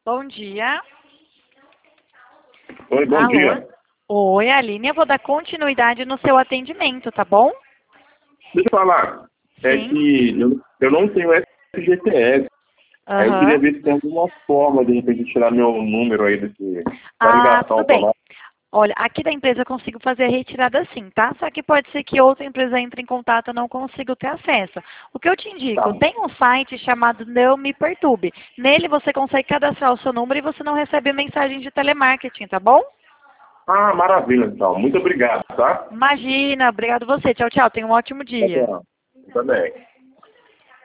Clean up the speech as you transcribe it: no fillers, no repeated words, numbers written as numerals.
Bom dia. Oi, bom Alô? dia. Oi, Aline. Eu vou dar continuidade no seu atendimento, tá bom? Deixa eu falar. É Sim. que eu não tenho FGTS. Aí eu queria Aham. ver se tem alguma forma, de repente, de tirar meu número aí da Ah, ligação tudo bem. automática. Olha, aqui da empresa eu consigo fazer a retirada sim, tá? Só que pode ser que outra empresa entre em contato e eu não consigo ter acesso. O que eu te Tá. indico, tem um site chamado Não Me Perturbe. Nele você consegue cadastrar o seu número e você não recebe mensagem de telemarketing, tá bom? Ah, maravilha, então. Muito obrigado, tá? Imagina, obrigado você. Tchau, tchau. Tenha um ótimo Tá dia. bom. Também.